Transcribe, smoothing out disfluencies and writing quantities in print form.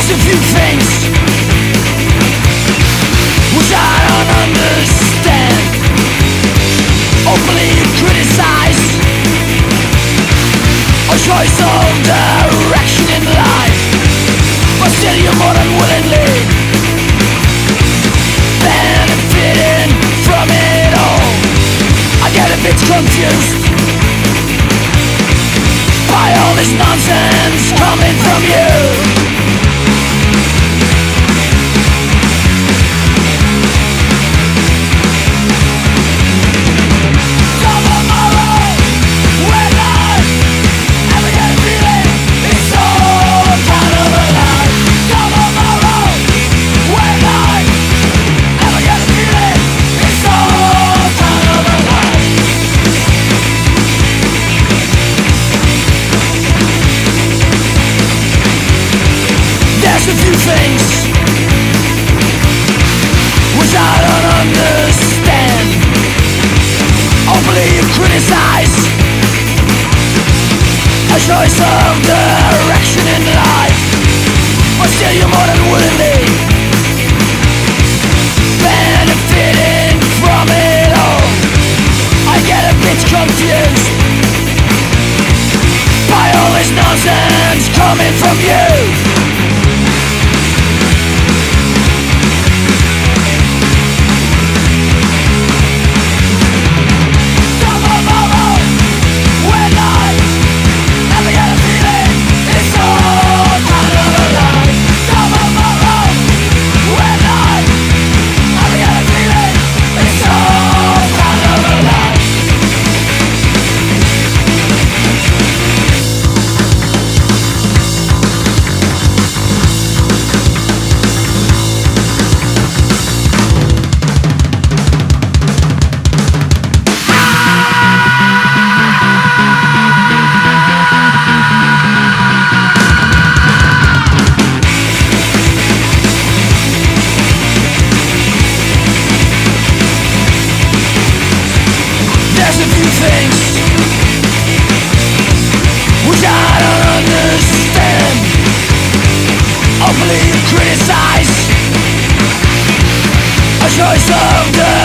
There's a few things which I don't understand. Openly you criticize a choice of direction in life, but still you more than willingly benefiting from it all. I get a bit confused by all this nonsense coming from you. There's a few things which I don't understand. Openly you criticize a choice of direction in life, but still you more than willingly benefiting from it all. I get a bit confused by all this nonsense coming from you. There's a few things which I don't understand. Openly you criticize a choice of the